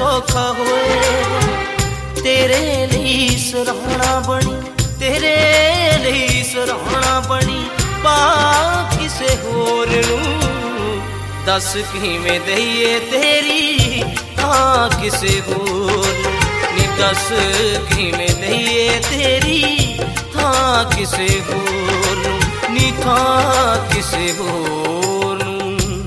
सौखा होएगा। तेरे लिए सराहना बनी, तेरे लिए सराहना बनी पा किसे होर नूं। दस किवें दईए तेरी थां किसे होर नूं। नी दस किवें दईए तेरी थां किसे होर नूं। नी थां किसे होर नूं।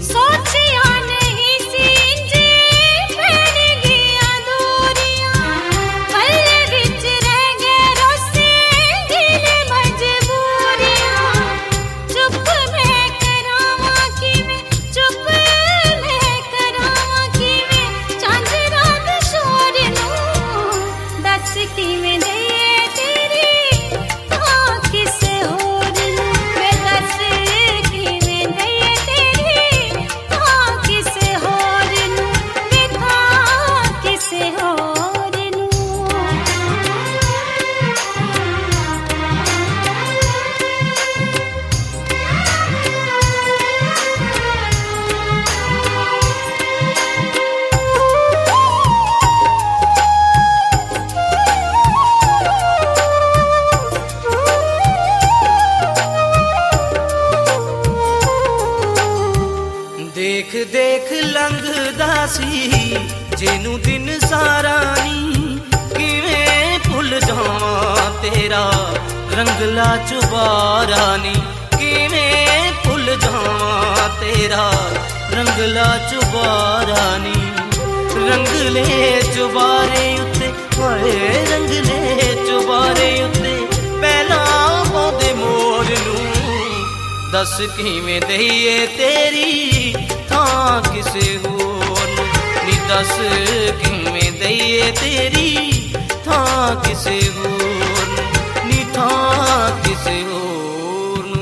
देख देख लंघदा सी जेनू दिन सारा नी। किवें भुल जावां तेरा रंगला चुबारा नी। किवें भुल जावां तेरा रंगला चुबारा नी। रंगले चुबारे उत्ते होए रंगले चुबारे उत्ते पहला पाउंदे मोर नूं। दस किवें दईए तेरी थां किसे होर नूं। नी दस किवें दईए तेरी थां किसे होर नूं। नी थां किसे होर नूं।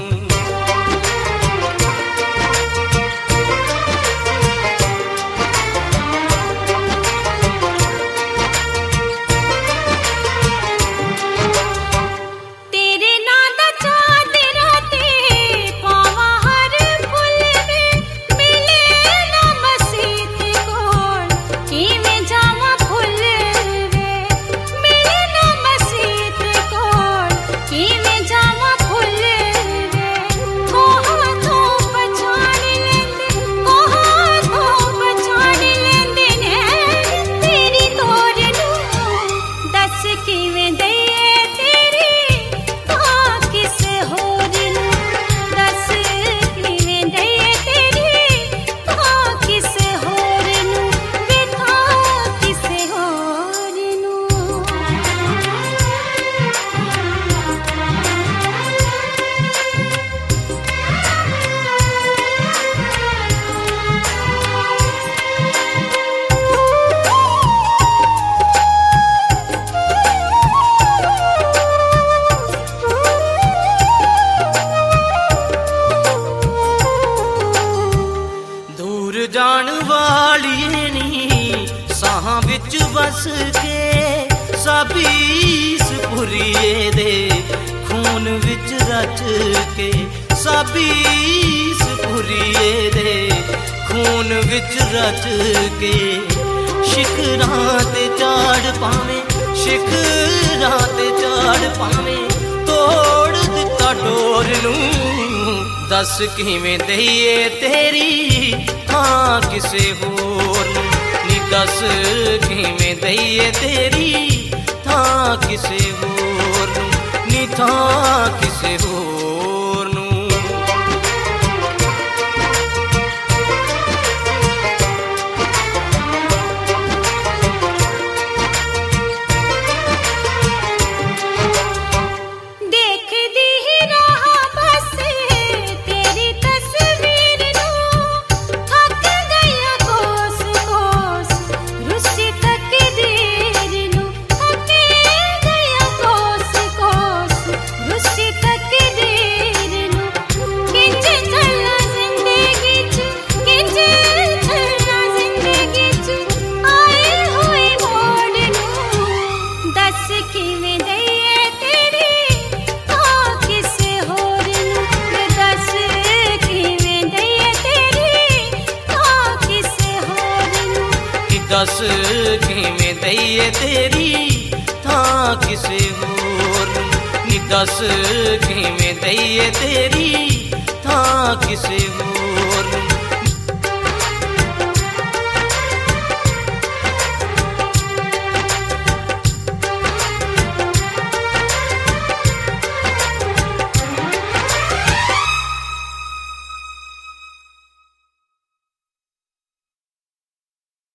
जान वालिए नी साहां विच बस के साबीस पुरिए दे खून विच रच के। साबीस पुरिए दे खून विच रच के। शिखरां ते चाड़ पावे, शिखरां ते चाड़ पावे तोड़ दिता डोर नूं। दस किवें दईए तेरी थां किसे होर नूं। नी दस किवें दईए तेरी थां किसे होर नूं। नी थां किसे होर नूं। रुसी तक दे दस किवें दईए तेरी थां किसे होर नूं, नी दस किवें दईए तेरी थां किसे होर